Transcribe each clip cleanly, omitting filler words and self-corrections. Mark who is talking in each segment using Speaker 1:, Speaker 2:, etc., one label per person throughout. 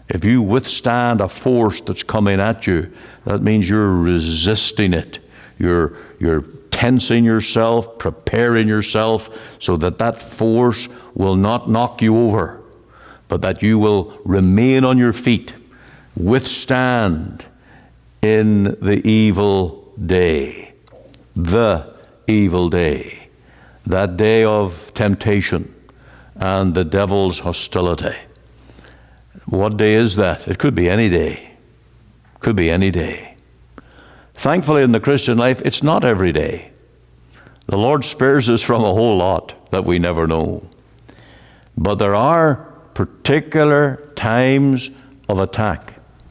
Speaker 1: If you withstand a force that's coming at you, that means you're resisting it. You're tensing yourself, preparing yourself so that that force will not knock you over, but that you will remain on your feet, withstand in the evil day. The evil day. That day of temptation and the devil's hostility. What day is that? It could be any day. Could be any day. Thankfully, in the Christian life, it's not every day. The Lord spares us from a whole lot that we never know. But there are particular times of attack.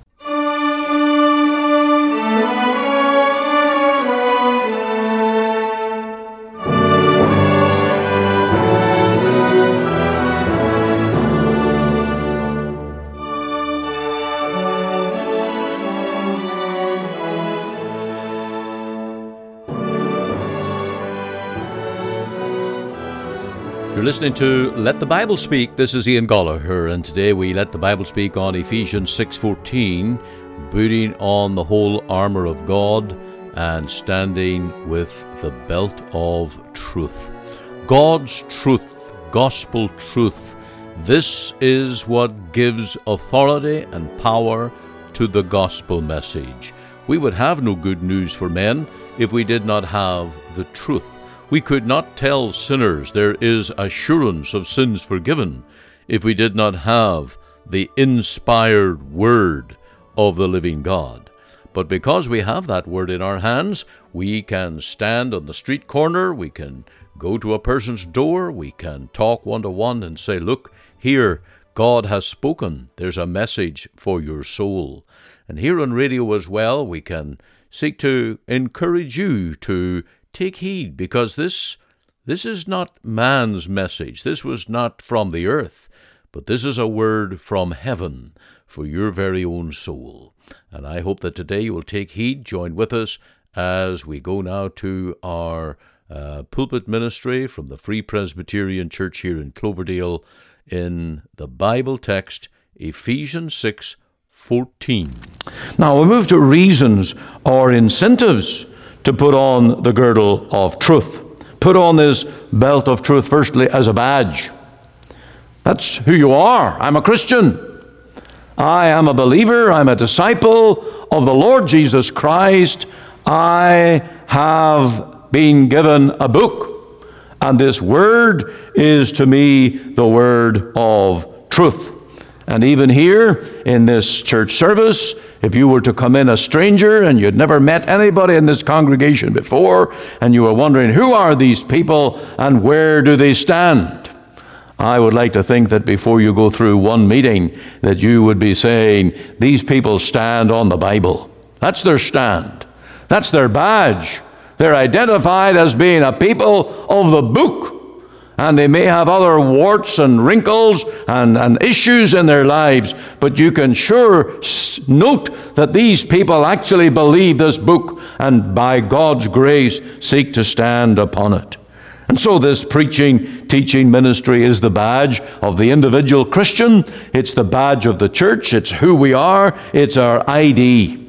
Speaker 2: You're listening to Let the Bible Speak. This is Ian Goligher, and today we let the Bible speak on Ephesians 6:14, putting on the whole armor of God and standing with the belt of truth. God's truth, gospel truth. This is what gives authority and power to the gospel message. We would have no good news for men if we did not have the truth. We could not tell sinners there is assurance of sins forgiven if we did not have the inspired word of the living God. But because we have that word in our hands, we can stand on the street corner, we can go to a person's door, we can talk one-to-one and say, look, here, God has spoken. There's a message for your soul. And here on radio as well, we can seek to encourage you to take heed, because this is not man's message. This was not from the earth, but this is a word from heaven for your very own soul. And I hope that today you will take heed, join with us as we go now to our pulpit ministry from the Free Presbyterian Church here in Cloverdale in the Bible text, Ephesians 6:14.
Speaker 1: Now we move to reasons or incentives to put on the girdle of truth. Put on this belt of truth, firstly, as a badge. That's who you are. I'm a Christian. I am a believer. I'm a disciple of the Lord Jesus Christ. I have been given a book, and this word is to me the word of truth. And even here in this church service, if you were to come in a stranger and you'd never met anybody in this congregation before, and you were wondering, who are these people and where do they stand? I would like to think that before you go through one meeting, that you would be saying, these people stand on the Bible. That's their stand. That's their badge. They're identified as being a people of the book. And they may have other warts and wrinkles and issues in their lives, but you can sure note that these people actually believe this book and by God's grace seek to stand upon it. And so this preaching, teaching ministry is the badge of the individual Christian. It's the badge of the church. It's who we are. It's our ID.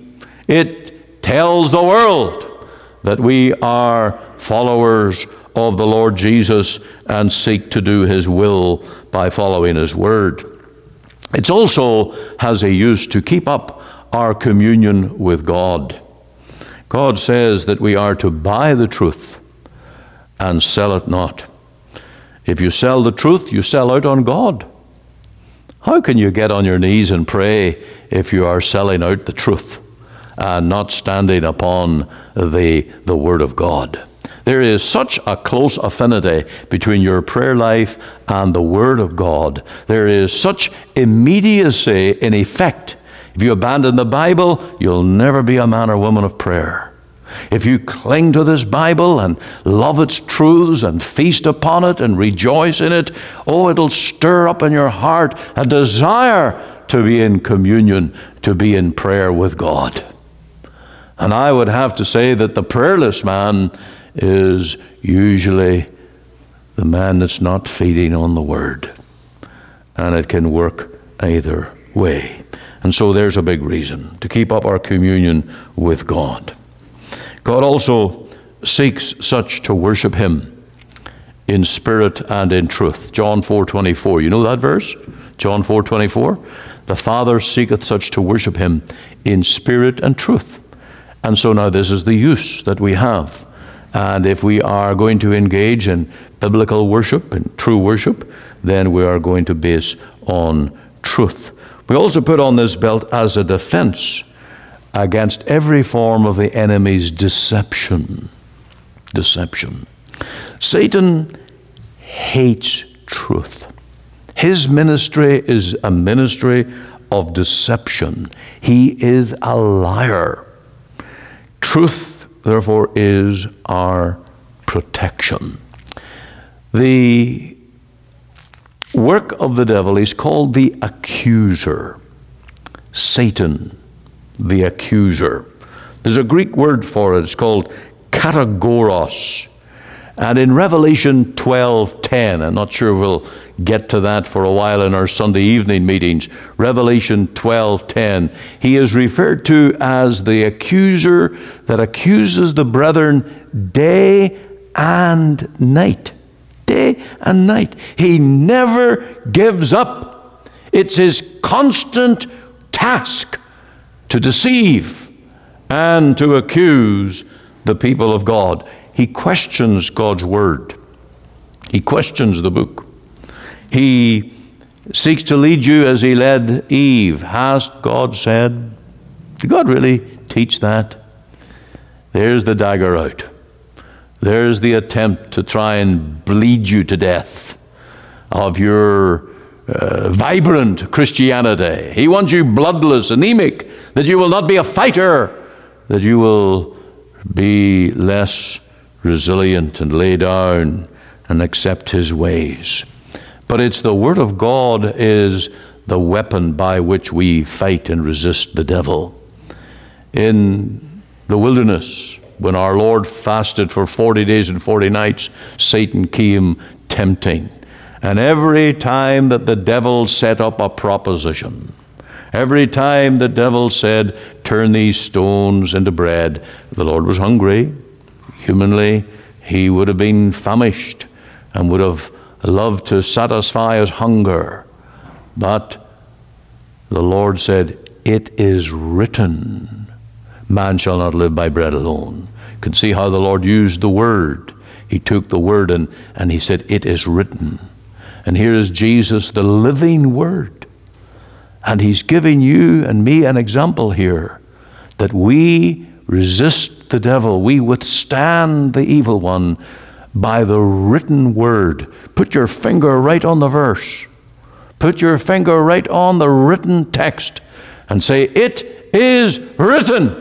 Speaker 1: It tells the world that we are followers of the Lord Jesus and seek to do His will by following His word. It also has a use to keep up our communion with God. God says that we are to buy the truth and sell it not. If you sell the truth, you sell out on God. How can you get on your knees and pray if you are selling out the truth and not standing upon the word of God? There is such a close affinity between your prayer life and the Word of God. There is such immediacy in effect. If you abandon the Bible, you'll never be a man or woman of prayer. If you cling to this Bible and love its truths and feast upon it and rejoice in it, it'll stir up in your heart a desire to be in communion, to be in prayer with God. And I would have to say that the prayerless man is usually the man that's not feeding on the Word. And it can work either way. And so there's a big reason to keep up our communion with God. God also seeks such to worship him in spirit and in truth. John 4:24. You know that verse? John 4:24. The Father seeketh such to worship him in spirit and truth. And so now this is the use that we have. And if we are going to engage in biblical worship and true worship, then we are going to base on truth. We also put on this belt as a defense against every form of the enemy's deception. Deception. Satan hates truth. His ministry is a ministry of deception. He is a liar. Truth, therefore, is our protection. The work of the devil is called the accuser. Satan, the accuser. There's a Greek word for it. It's called katagoros. And in Revelation 12:10, I'm not sure we'll get to that for a while in our Sunday evening meetings. Revelation 12:10, he is referred to as the accuser that accuses the brethren day and night. Day and night. He never gives up. It's his constant task to deceive and to accuse the people of God. He questions God's word. He questions the book. He seeks to lead you as he led Eve. Hast God said? Did God really teach that? There's the dagger out. There's the attempt to try and bleed you to death of your vibrant Christianity. He wants you bloodless, anemic, that you will not be a fighter, that you will be less resilient and lay down and accept his ways. But it's the Word of God is the weapon by which we fight and resist the devil. In the wilderness, when our Lord fasted for 40 days and 40 nights, Satan came tempting. And every time that the devil set up a proposition, every time the devil said, turn these stones into bread, the Lord was hungry. Humanly, he would have been famished and would have loved to satisfy his hunger. But the Lord said, it is written, man shall not live by bread alone. You can see how the Lord used the word. He took the word and he said, it is written. And here is Jesus, the living word. And he's giving you and me an example here that we resist the devil. We withstand the evil one by the written word. Put your finger right on the verse. Put your finger right on the written text and say, it is written.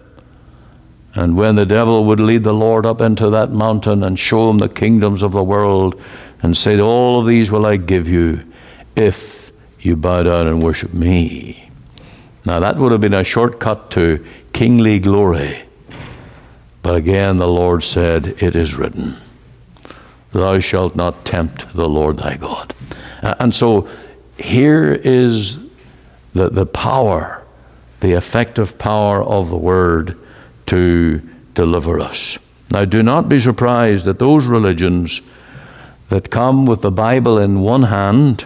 Speaker 1: And when the devil would lead the Lord up into that mountain and show him the kingdoms of the world and say, all of these will I give you if you bow down and worship me. Now that would have been a shortcut to kingly glory. But again, the Lord said, it is written, thou shalt not tempt the Lord thy God. And so here is the power, the effective power of the word to deliver us. Now do not be surprised that those religions that come with the Bible in one hand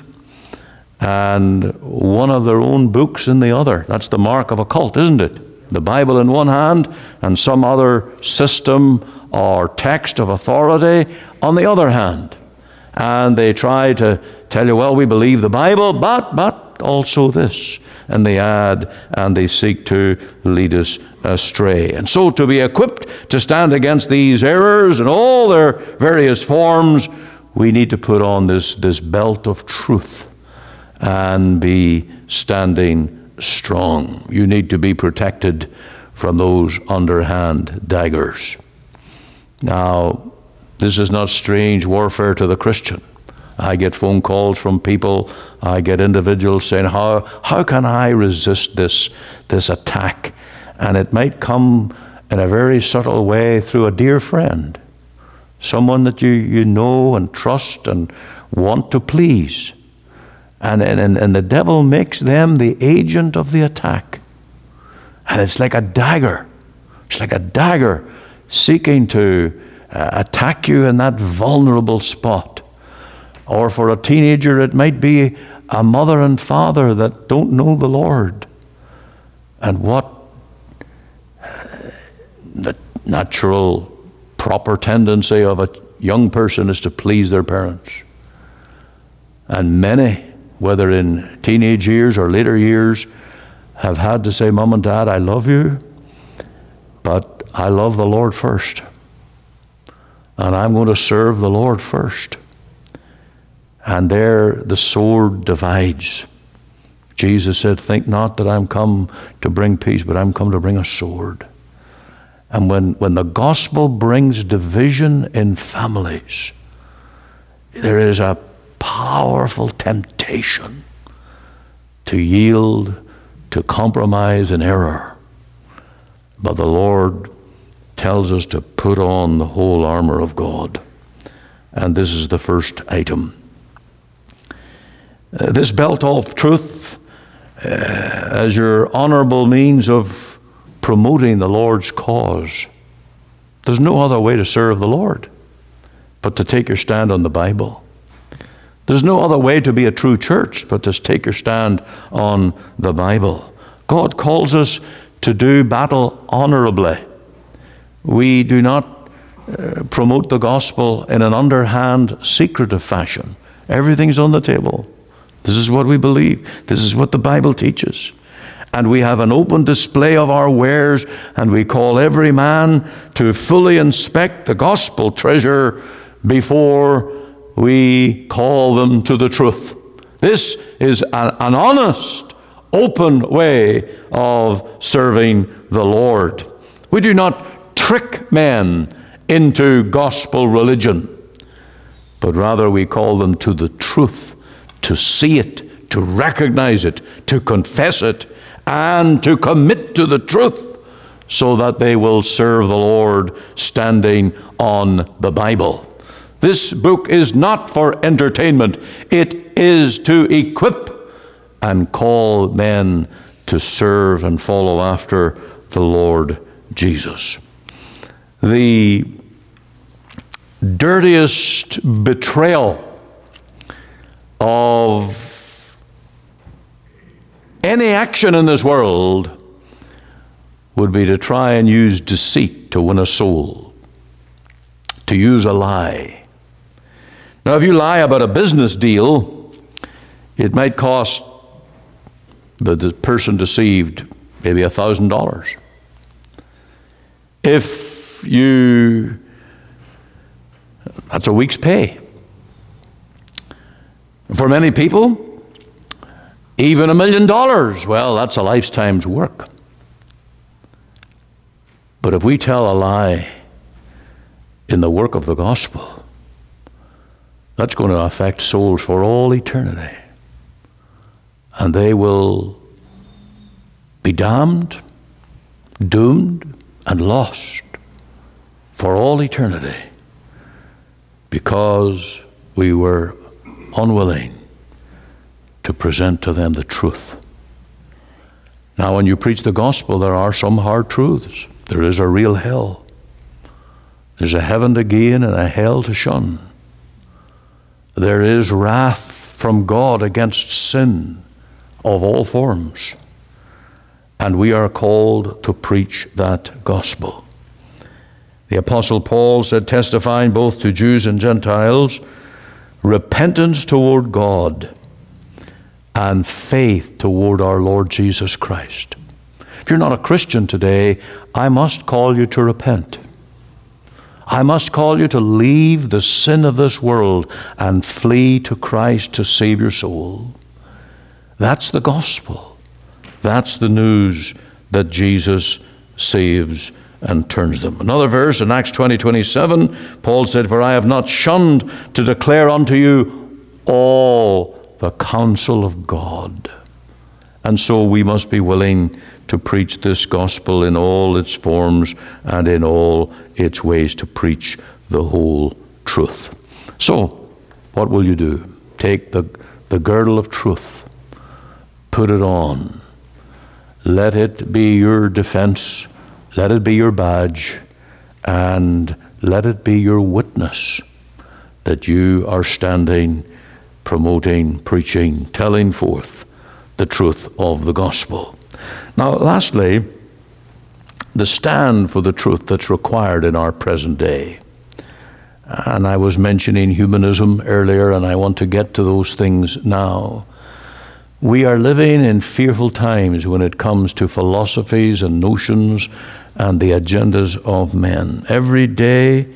Speaker 1: and one of their own books in the other. That's the mark of a cult, isn't it? The Bible in one hand and some other system or text of authority on the other hand. And they try to tell you, well, we believe the Bible, but also this. And they add and they seek to lead us astray. And so to be equipped to stand against these errors and all their various forms, we need to put on this belt of truth and be standing strong. You need to be protected from those underhand daggers. Now, this is not strange warfare to the Christian. I get phone calls from people, I get individuals saying, how can I resist this attack? And it might come in a very subtle way through a dear friend, someone that you know and trust and want to please. And the devil makes them the agent of the attack. And it's like a dagger. It's like a dagger seeking to attack you in that vulnerable spot. Or for a teenager, it might be a mother and father that don't know the Lord. And what the natural, proper tendency of a young person is to please their parents. And many, whether in teenage years or later years, have had to say, Mom and Dad, I love you, but I love the Lord first. And I'm going to serve the Lord first. And there the sword divides. Jesus said, think not that I'm come to bring peace, but I'm come to bring a sword. And when the gospel brings division in families, there is a powerful temptation to yield, to compromise and error. But the Lord tells us to put on the whole armor of God. And this is the first item. This belt of truth, as your honorable means of promoting the Lord's cause. There's no other way to serve the Lord but to take your stand on the Bible. There's no other way to be a true church but to take your stand on the Bible. God calls us to do battle honorably. We do not promote the gospel in an underhand, secretive fashion. Everything's on the table. This is what we believe. This is what the Bible teaches. And we have an open display of our wares, and we call every man to fully inspect the gospel treasure before we call them to the truth. This is an honest, open way of serving the Lord. We do not trick men into gospel religion, but rather we call them to the truth, to see it, to recognize it, to confess it, and to commit to the truth so that they will serve the Lord standing on the Bible. This book is not for entertainment. It is to equip and call men to serve and follow after the Lord Jesus. The dirtiest betrayal of any action in this world would be to try and use deceit to win a soul, to use a lie. Now, if you lie about a business deal, it might cost the person deceived maybe $1,000. That's a week's pay. For many people, even $1 million, well, that's a lifetime's work. But if we tell a lie in the work of the gospel, that's going to affect souls for all eternity. And they will be damned, doomed, and lost for all eternity because we were unwilling to present to them the truth. Now, when you preach the gospel, there are some hard truths. There is a real hell. There's a heaven to gain and a hell to shun. There is wrath from God against sin of all forms. And we are called to preach that gospel. The Apostle Paul said, testifying both to Jews and Gentiles, repentance toward God and faith toward our Lord Jesus Christ. If you're not a Christian today, I must call you to repent. I must call you to leave the sin of this world and flee to Christ to save your soul. That's the gospel. That's the news that Jesus saves and turns them. Another verse in Acts 20:27, Paul said, for I have not shunned to declare unto you all the counsel of God. And so we must be willing to preach this gospel in all its forms and in all its ways, to preach the whole truth. So, what will you do? Take the the girdle of truth. Put it on. Let it be your defense. Let it be your badge. And let it be your witness that you are standing, promoting, preaching, telling forth the truth of the gospel. Now, lastly, the stand for the truth that's required in our present day. And I was mentioning humanism earlier, and I want to get to those things now. We are living in fearful times when it comes to philosophies and notions and the agendas of men. Every day,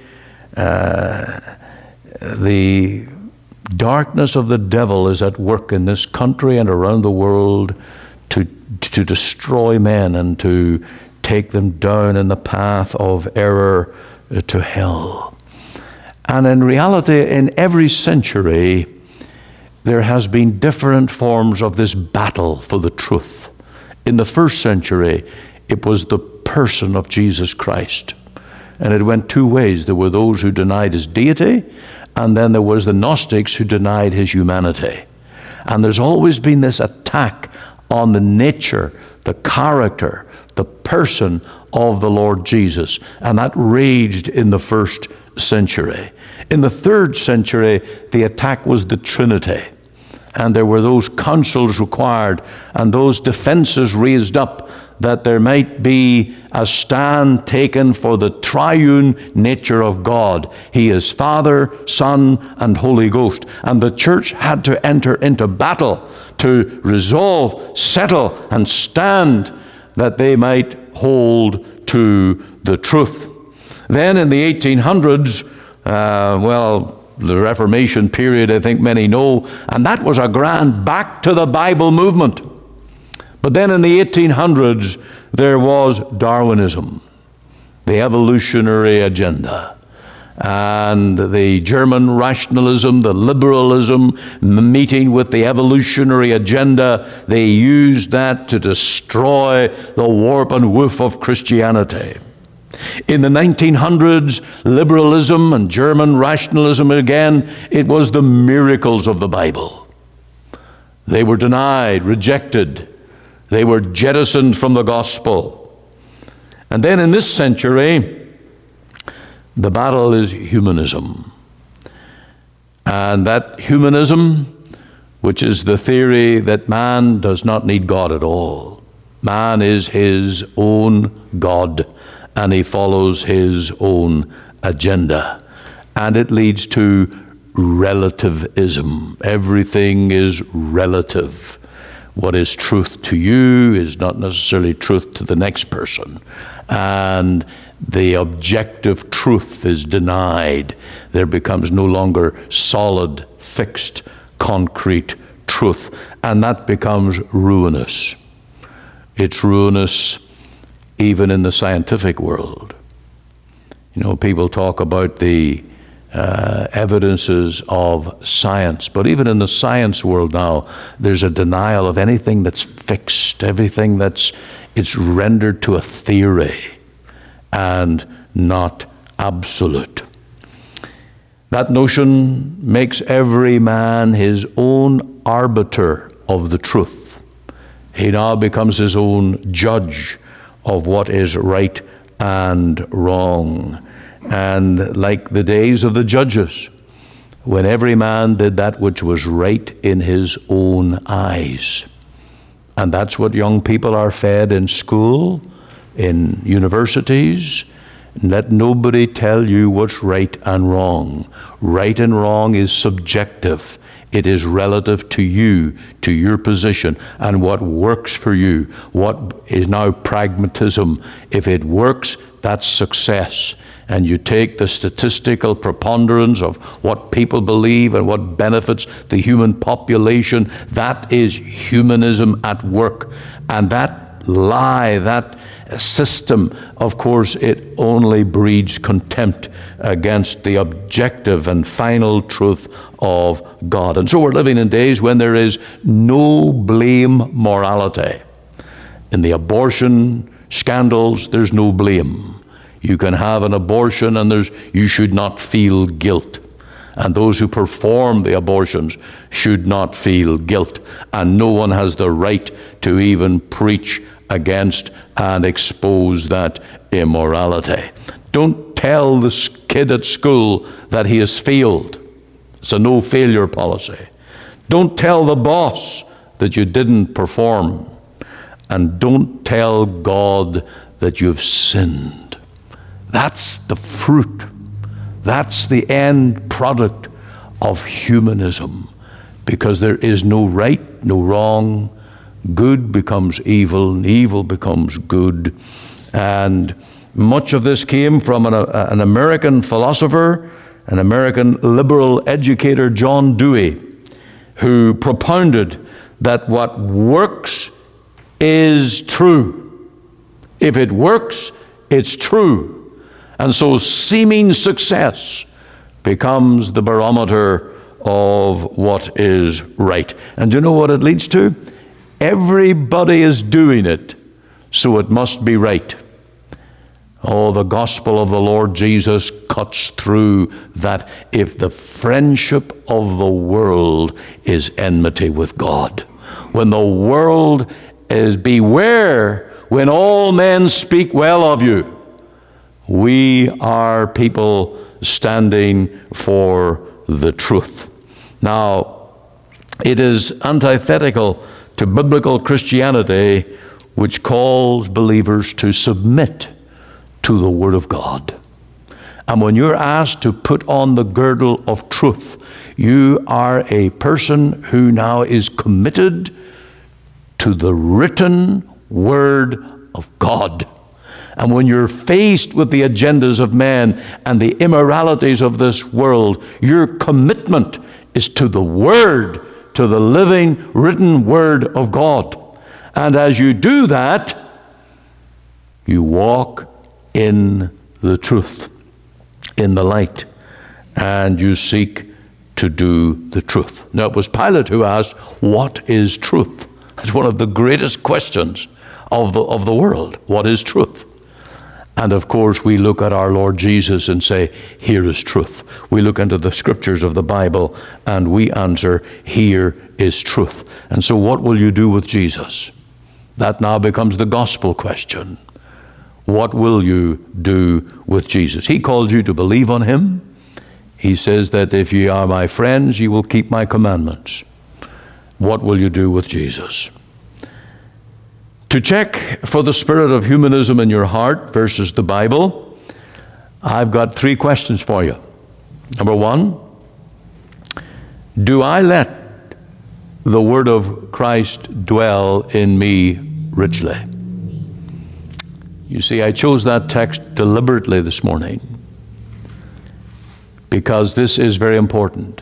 Speaker 1: the darkness of the devil is at work in this country and around the world to destroy men and to take them down in the path of error to hell. And in reality, in every century, there has been different forms of this battle for the truth. In the first century, it was the person of Jesus Christ. And it went two ways. There were those who denied his deity, and then there was the Gnostics who denied his humanity. And there's always been this attack on the nature, the character, the person of the Lord Jesus. And that raged in the first century. In the third century, the attack was the Trinity. And there were those councils required and those defenses raised up that there might be a stand taken for the triune nature of God. He is Father, Son, and Holy Ghost. And the church had to enter into battle to resolve, settle, and stand that they might hold to the truth. Then in the 1800s, the Reformation period, I think many know, and that was a grand back to the Bible movement. But then in the 1800s, there was Darwinism, the evolutionary agenda, and the German rationalism, the liberalism, meeting with the evolutionary agenda. They used that to destroy the warp and woof of Christianity. In the 1900s, liberalism and German rationalism again, it was the miracles of the Bible. They were denied, rejected. They were jettisoned from the gospel. And then in this century, the battle is humanism. And that humanism, which is the theory that man does not need God at all. Man is his own God, and he follows his own agenda. And it leads to relativism. Everything is relative. What is truth to you is not necessarily truth to the next person. And the objective truth is denied. There becomes no longer solid, fixed, concrete truth. And that becomes ruinous. It's ruinous even in the scientific world. You know, people talk about the evidences of science, but even in the science world now, there's a denial of anything that's fixed, everything it's rendered to a theory and not absolute. That notion makes every man his own arbiter of the truth. He now becomes his own judge of what is right and wrong. And like the days of the judges, when every man did that which was right in his own eyes. And that's what young people are fed in school, in universities. Let nobody tell you what's right and wrong. Right and wrong is subjective. It is relative to you, to your position, and what works for you. What is now pragmatism. If it works, that's success. And you take the statistical preponderance of what people believe and what benefits the human population. That is humanism at work. And that lie, that system, of course, it only breeds contempt against the objective and final truth of God. And so we're living in days when there is no blame morality. In the abortion scandals, there's no blame. You can have an abortion and you should not feel guilt. And those who perform the abortions should not feel guilt. And no one has the right to even preach against and expose that immorality. Don't tell the kid at school that he has failed. It's a no failure policy. Don't tell the boss that you didn't perform. And don't tell God that you've sinned. That's the fruit. That's the end product of humanism. Because there is no right, no wrong. Good becomes evil, and evil becomes good. And much of this came from an American philosopher, an American liberal educator, John Dewey, who propounded that what works is true. If it works, it's true. And so seeming success becomes the barometer of what is right. And do you know what it leads to? Everybody is doing it, so it must be right. Oh, the gospel of the Lord Jesus cuts through that. If the friendship of the world is enmity with God, when the world is beware when all men speak well of you, we are people standing for the truth. Now, it is antithetical to biblical Christianity, which calls believers to submit to the Word of God. And when you're asked to put on the girdle of truth, you are a person who now is committed to the written Word of God. And when you're faced with the agendas of men and the immoralities of this world, your commitment is to the Word, to the living, written Word of God. And as you do that, you walk in the truth, in the light, and you seek to do the truth. Now, it was Pilate who asked, what is truth? That's one of the greatest questions of the world. What is truth? And of course, we look at our Lord Jesus and say, here is truth. We look into the scriptures of the Bible and we answer, here is truth. And so what will you do with Jesus? That now becomes the gospel question. What will you do with Jesus? He called you to believe on him. He says that if ye are my friends, ye will keep my commandments. What will you do with Jesus? To check for the spirit of humanism in your heart versus the Bible, I've got 3 questions for you. Number 1, do I let the word of Christ dwell in me richly? You see, I chose that text deliberately this morning because this is very important.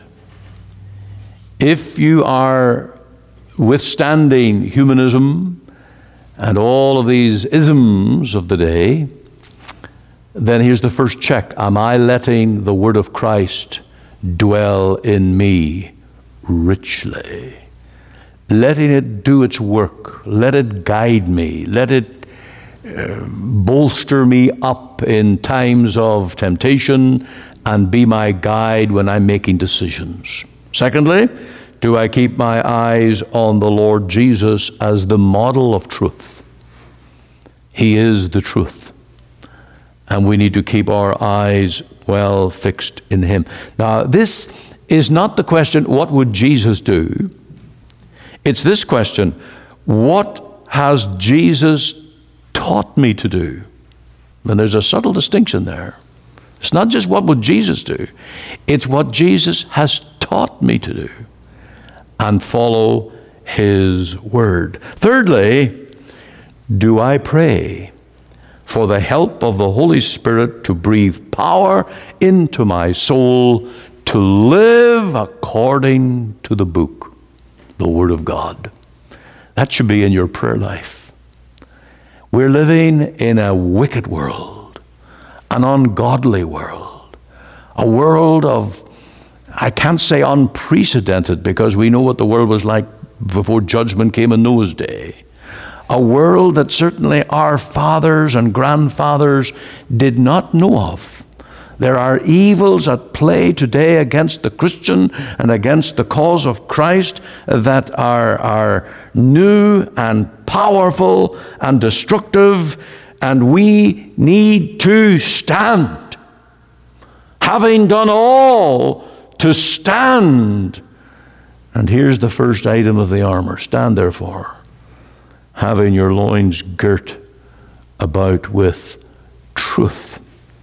Speaker 1: If you are withstanding humanism and all of these isms of the day, then here's the first check. Am I letting the word of Christ dwell in me richly? Letting it do its work. Let it guide me. Let it bolster me up in times of temptation and be my guide when I'm making decisions. Secondly, do I keep my eyes on the Lord Jesus as the model of truth? He is the truth. And we need to keep our eyes well fixed in him. Now, this is not the question, what would Jesus do? It's this question, what has Jesus taught me to do? And there's a subtle distinction there. It's not just what would Jesus do. It's what Jesus has taught me to do. And follow his word. Thirdly, do I pray for the help of the Holy Spirit to breathe power into my soul to live according to the book, the Word of God? That should be in your prayer life. We're living in a wicked world, an ungodly world, a world of, I can't say unprecedented, because we know what the world was like before judgment came in Noah's day. A world that certainly our fathers and grandfathers did not know of. There are evils at play today against the Christian and against the cause of Christ that are new and powerful and destructive, and we need to stand. Having done all to stand. And here's the first item of the armor. Stand therefore, having your loins girt about with truth.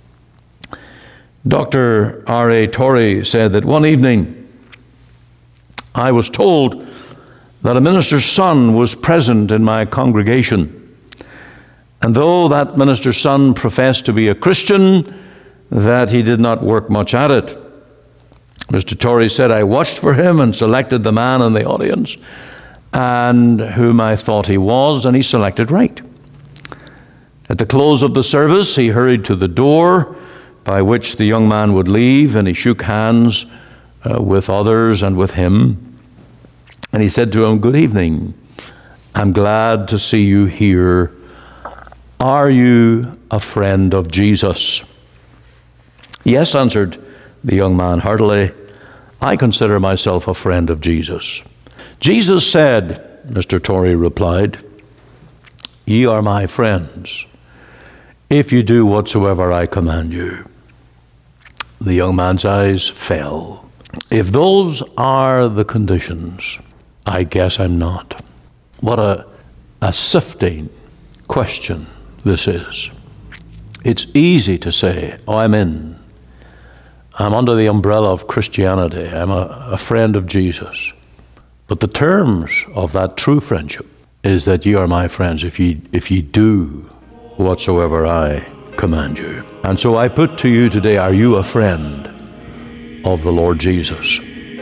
Speaker 1: Dr. R.A. Torrey said that one evening I was told that a minister's son was present in my congregation. And though that minister's son professed to be a Christian, that he did not work much at it. Mr. Torrey said, I watched for him and selected the man in the audience and whom I thought he was, and he selected right. At the close of the service, he hurried to the door by which the young man would leave, and he shook hands with others and with him. And he said to him, good evening. I'm glad to see you here. Are you a friend of Jesus? Yes, answered the young man heartily. I consider myself a friend of Jesus. Jesus said, Mr. Torrey replied, ye are my friends, if you do whatsoever I command you. The young man's eyes fell. If those are the conditions, I guess I'm not. What a sifting question this is. It's easy to say, oh, I'm in. I'm under the umbrella of Christianity. I'm a friend of Jesus. But the terms of that true friendship is that ye are my friends if ye do whatsoever I command you. And so I put to you today, are you a friend of the Lord Jesus?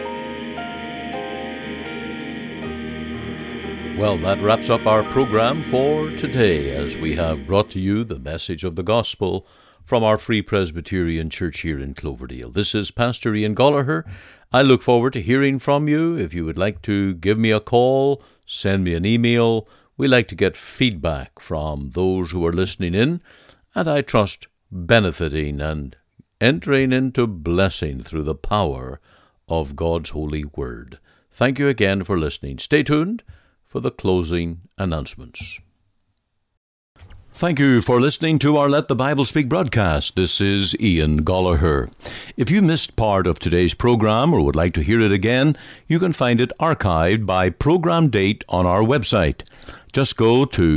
Speaker 2: Well, that wraps up our program for today as we have brought to you the message of the gospel from our Free Presbyterian Church here in Cloverdale. This is Pastor Ian Gollaher. I look forward to hearing from you. If you would like to give me a call, send me an email. We like to get feedback from those who are listening in, and I trust benefiting and entering into blessing through the power of God's holy word. Thank you again for listening. Stay tuned for the closing announcements. Thank you for listening to our Let the Bible Speak broadcast. This is Ian Gollaher. If you missed part of today's program or would like to hear it again, you can find it archived by program date on our website. Just go to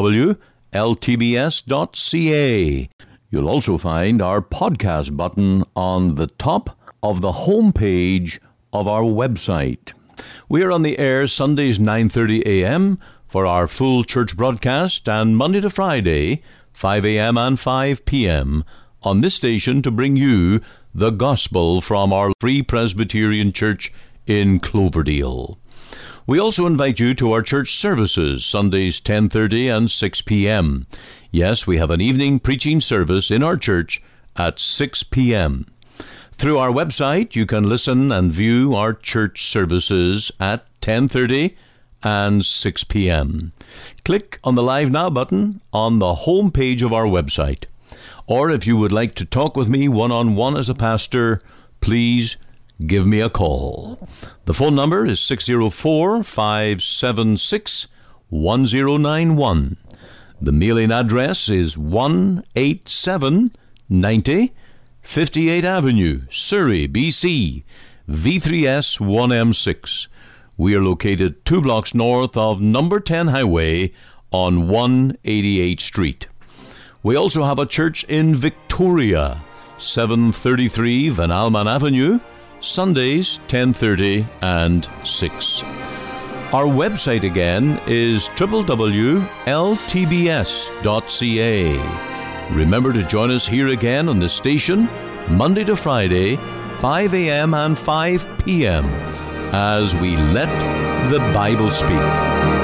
Speaker 2: www.ltbs.ca. You'll also find our podcast button on the top of the home page of our website. We are on the air Sundays 9:30 a.m., for our full church broadcast, and Monday to Friday, 5 a.m. and 5 p.m. on this station to bring you the gospel from our Free Presbyterian Church in Cloverdale. We also invite you to our church services, Sundays 10:30 and 6 p.m. Yes, we have an evening preaching service in our church at 6 p.m. Through our website, you can listen and view our church services at 10:30 and 6 p.m. Click on the Live Now button on the home page of our website. Or if you would like to talk with me one-on-one as a pastor, please give me a call. The phone number is 604-576-1091. The mailing address is 18790 58th Avenue, Surrey, BC, V3S 1M6. We are located 2 blocks north of number 10 Highway on 188th Street. We also have a church in Victoria, 733 Van Alman Avenue, Sundays 10:30 and 6. Our website again is www.ltbs.ca. Remember to join us here again on the station, Monday to Friday, 5 a.m. and 5 p.m., as we let the Bible speak.